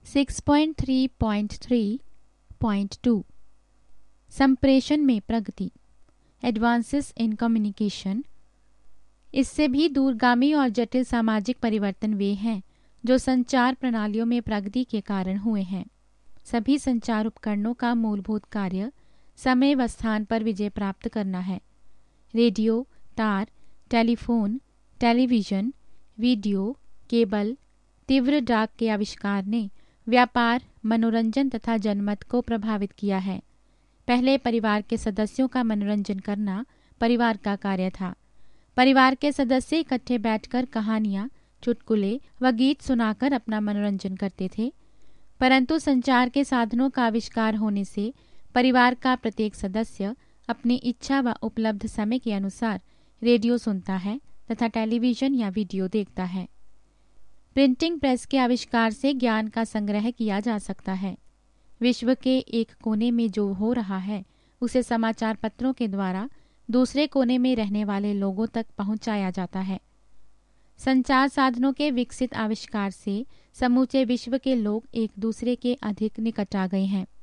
6.3.3.2 संप्रेषण में प्रगति, advances in communication. इससे भी दूरगामी और जटिल सामाजिक परिवर्तन वे हैं जो संचार प्रणालियों में प्रगति के कारण हुए हैं। सभी संचार उपकरणों का मूलभूत कार्य समय व स्थान पर विजय प्राप्त करना है। रेडियो, तार, टेलीफोन, टेलीविज़न, वीडियो, केबल, तीव्र डाक के आविष्कार ने व्यापार, मनोरंजन तथा जनमत को प्रभावित किया है। पहले परिवार के सदस्यों का मनोरंजन करना परिवार का कार्य था। परिवार के सदस्य इकट्ठे बैठकर कहानियाँ, चुटकुले व गीत सुनाकर अपना मनोरंजन करते थे। परंतु संचार के साधनों का आविष्कार होने से परिवार का प्रत्येक सदस्य अपनी इच्छा व उपलब्ध समय के अनुसार रेडियो सुनता है तथा टेलीविज़न या वीडियो देखता है। प्रिंटिंग प्रेस के आविष्कार से ज्ञान का संग्रह किया जा सकता है। विश्व के एक कोने में जो हो रहा है उसे समाचार पत्रों के द्वारा दूसरे कोने में रहने वाले लोगों तक पहुंचाया जाता है। संचार साधनों के विकसित आविष्कार से समूचे विश्व के लोग एक दूसरे के अधिक निकट आ गए हैं।